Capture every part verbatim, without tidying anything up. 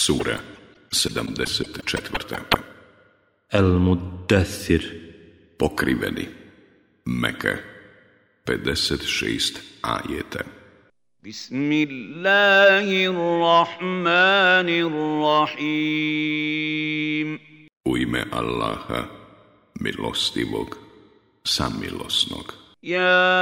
Sura sedamdeset četvrta. El-Muddathir. Pokriveni. Meka. pedeset šest ajeta. Bismillahirrahmanirrahim. U ime Allaha, milostivog, samilosnog. Ja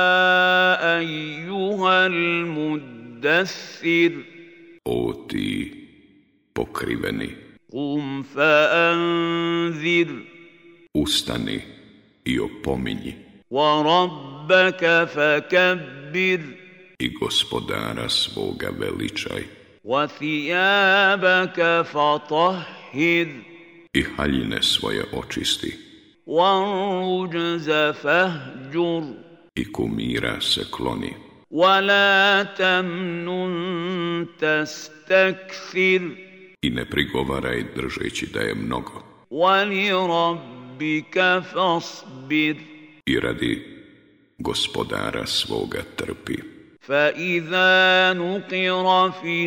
ejuhal muddathir. O ti pokriveni. Qum fa'anzir. Ustani i opominji. Wa rabbaka fakabbir. I gospodara svoga veličaj. Wa thiyabaka fatahhir. I haljine svoje očisti. Wa rujza fahjur. I kumira se kloni. Wa la tamnun tastakthir. I ne prigovaraj držeći da je mnogo. Wa li rabbika fasbir. I radi gospodara svoga trpi. فَإِذَا نُقِرَ فِي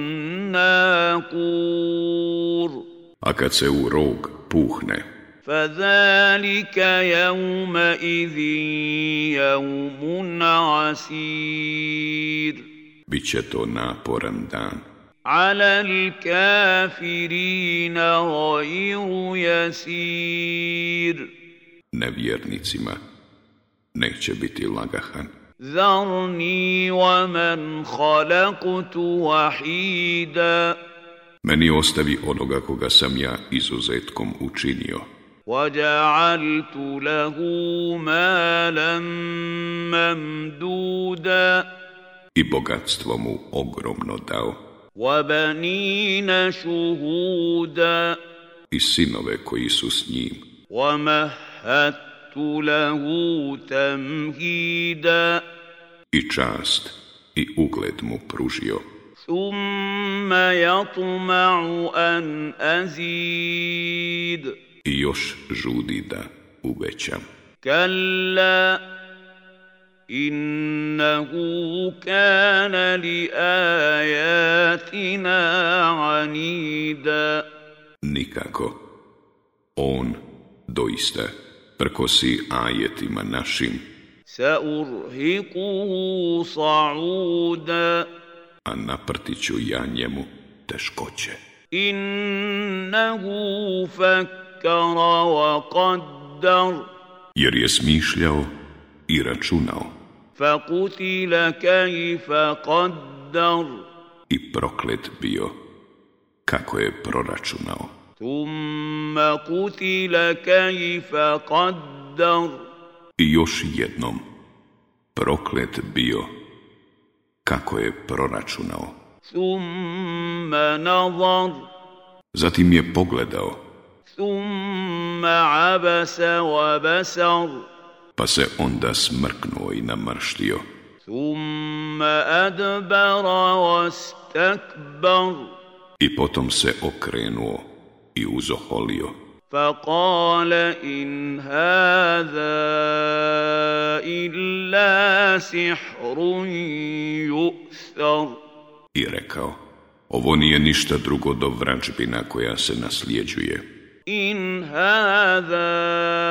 النَّاقُورِ. A kad se u rog puhne, فَذَلِكَ يَوْمَئِذٍ يَوْمٌ عَسِيرٌ. biće to naporan dan. عَلَى الْكَافِرِينَ غَيْرُ يَسِيرٌ. Nevjernicima neće biti lagahan. ذَرْنِي وَمَنْ خَلَقْتُ وَحِيدًا. Meni ostavi onoga koga sam ja izuzetkom učinio. وَجَعَلْتُ لَهُ مَالًا مَمْدُودًا. I bogatstvo mu ogromno dao. وَبَنِينَ شُهُودًا. I sinove koji su s njim. وَمَهَّدتُّ لَهُ تَمْهِيدًا. I čast i ugled mu pružio. ثُمَّ يَطْمَعُ أَنْ أَزِيدَ. I još žudi da uvećam. كَلَّا إِنَّهُ كَانَ لِآيَاتِنَا عَنِيدًا. Nikako. On doista prkosi ajetima našim. سَأُرْهِقُهُ صَعُودًا. A naprtit ću ja njemu teškoće. إِنَّهُ فَكَّرَ وَقَدَّرَ. Jer je smišljao i računao. فَقُتِلَ كَيْفَ قَدَّرَ. I proklet bio kako je proračunao. ثُمَّ قُتِلَ كَيْفَ قَدَّرَ. I još jednom proklet bio kako je proračunao. ثُمَّ نَظَرَ. Zatim je pogledao. ثُمَّ عَبَسَ وَبَسَرَ. Pa se onda smrknuo i namrštio. ثُمَّ أَدْبَرَ وَاسْتَكْبَرَ. I potom se okrenuo i uzoholio. فَقَالَ إِنْ هَذَا إِلَّا سِحْرٌ يُؤْثَرُ. I rekao, ovo nije ništa drugo do vračbina koja se nasljeđuje. إِنْ هَذَا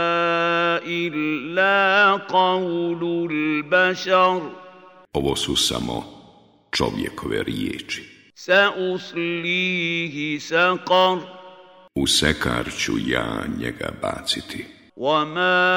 إِلَّا قَوْلُ الْبَشَرِ. Ovo su samo čovjekove riječi. سَأُصْلِيهِ سَقَرَ. U sekar ću ja njega baciti. وَمَا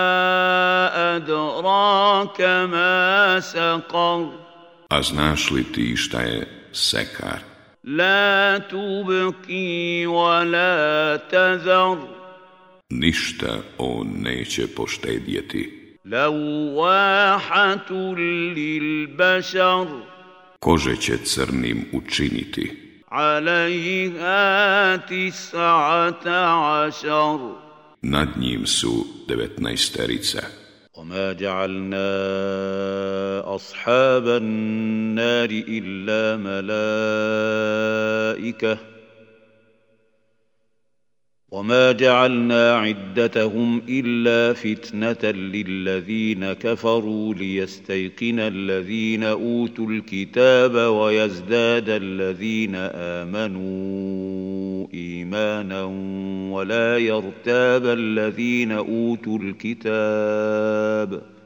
أَدْرَاكَ مَا سَقَرُ. A znaš li ti šta je sekar? لَا تُبْقِي وَلَا تَذَرُ. Ništa on neće poštedjeti. لَوَّاحَةٌ لِلْبَشَرِ. Kože će crnim učiniti. عَلَيْهَا تِسْعَةَ عَشَرَ. Nad njim su devetnaesterica. وَمَا جَعَلْنَا أَصْحَابَ النَّارِ إِلَّا مَلَائِكَةً وما جعلنا عدتهم إلا فتنة للذين كفروا ليستيقن الذين أوتوا الكتاب ويزداد الذين آمنوا إيمانا ولا يرتاب الذين أوتوا الكتاب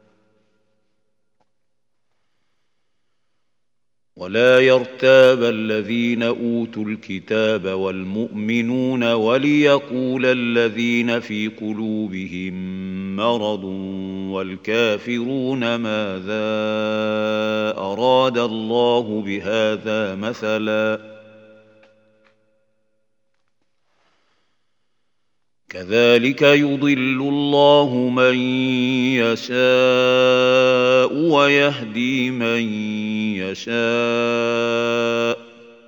ولا يرتاب الذين أوتوا الكتاب والمؤمنون وليقول الذين في قلوبهم مرض والكافرون ماذا أراد الله بهذا مثلا كذلك يضل الله من يشاء ويهدي من يشاء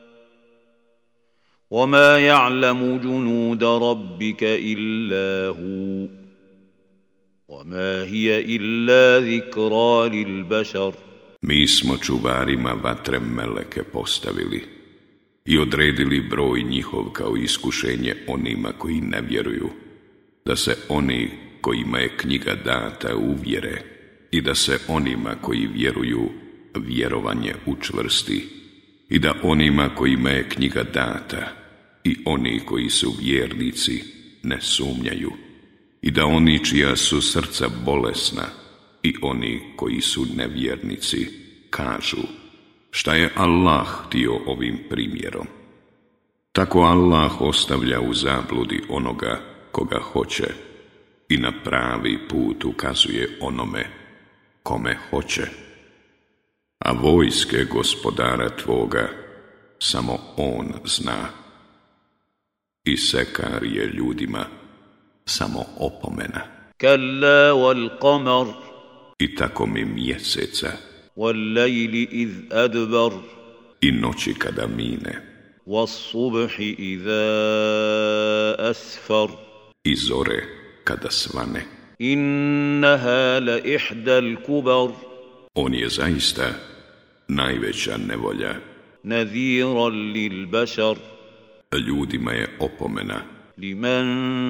وما يعلم جنود ربك إلا هو وما هي إلا ذكرى للبشر. Mi smo čuvarima vatre meleke postavili i odredili broj njihov kao iskušenje onima koji ne vjeruju, da se oni kojima je knjiga data uvjere i da se onima koji vjeruju vjerovanje učvrsti i da onima kojima je knjiga data i oni koji su vjernici ne sumnjaju i da oni čija su srca bolesna i oni koji su nevjernici kažu: šta je Allah htio ovim primjerom? Tako Allah ostavlja u zabludi onoga koga hoće i na pravi put ukazuje onome kome hoće. A vojske gospodara tvoga samo on zna. I sekar je ljudima samo opomena. Kalla wal qamar. I tako mi mjeseca. Wal lejli iz adbar. I noći kada mine. Was subhi iza asfar. I zore kada svane. Innaha la ihdal kubar. On je zaista najveća nevolja. Nadhiran lil bashar. Ljudima je opomena. Liman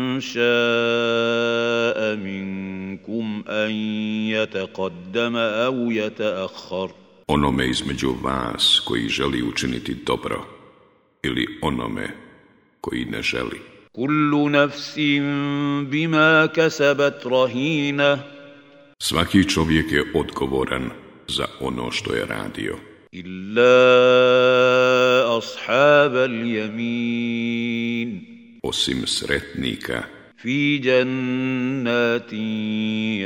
ša'a minkum an yataqaddama au yata'akhkhar. Onome između vas koji želi učiniti dobro ili onome koji ne želi. Kullu nafsin bima kasabat rahina. Svaki čovjek je odgovoran za ono što je radio. Illa ashabal yamin. Osim sretnika. Fi jannatin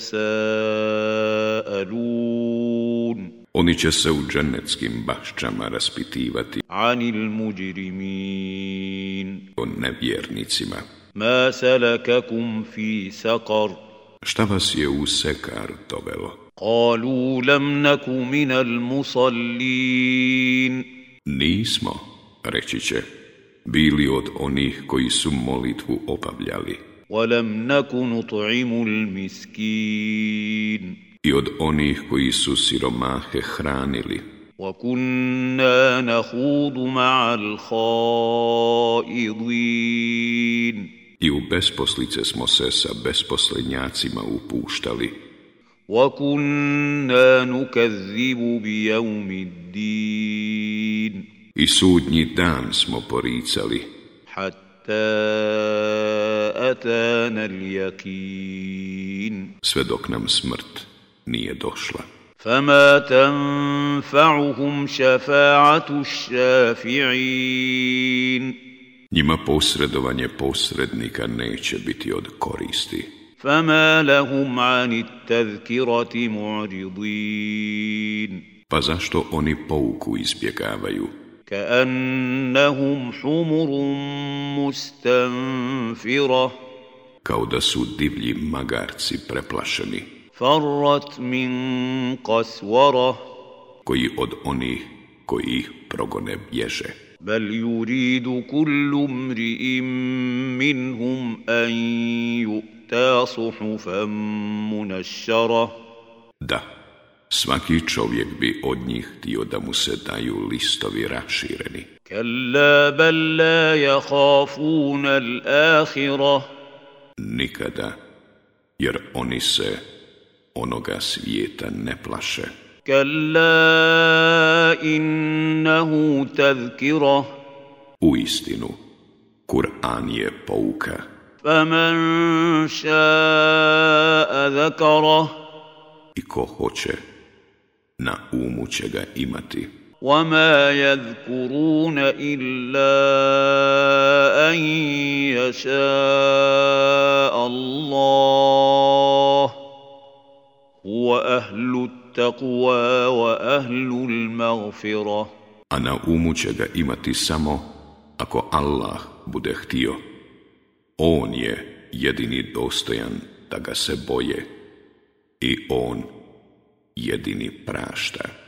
yatasaalun. Oni će se u džennetskim baščama raspitivati anil mujrimin. O nevjernicima. Ma salakakum fi saqar. Šta vas je u sekar dovelo? Kalu lam naku minal musallin. Nismo, reći će, bili od onih koji su molitvu obavljali. Walam naku nut'imul miskin. I od onih koji su siromahe hranili. Wa kunna nakhudu ma'al khaidin. I u besposlice smo se sa besposlenjacima upuštali. Wa kunna nukazzibu bi yawmiddin. I sudnji dan smo poricali. Hatta atana al-yaqin. Sve dok nam smrt nije došla. Fama tanfa'uhum šafa'atu šafi'in. Njima posredovanje posrednika neće biti od koristi. Fama lahum anit tazkirati mu'ridin. Pa zašto oni pouku izbjegavaju? Ka'annahum humurun mustanfira. Kao da su divlji magarci preplašeni. Farrat min qaswara. Koji od onih koji ih progone bježe. Bal yuridu kullu mri'in minhum an yu'ta suhufan munashshara. Da, Svaki čovjek bi od njih htio da mu se daju listovi rašireni. كلا بل لا يخافون الآخرة Nikada, jer oni se onoga svijeta ne plaše. كلا إنه تذكرة Uistinu, Kur'an je pouka. فمن شاء ذكره I ko hoće, na umu će ga imati. وما يذكرون إلا أن يشاء الله هو أهل التقوى وأهل المغفرة. A na umu će ga imati samo ako Allah bude htio. On je jedini dostojan da ga se boje i on jedini prašta.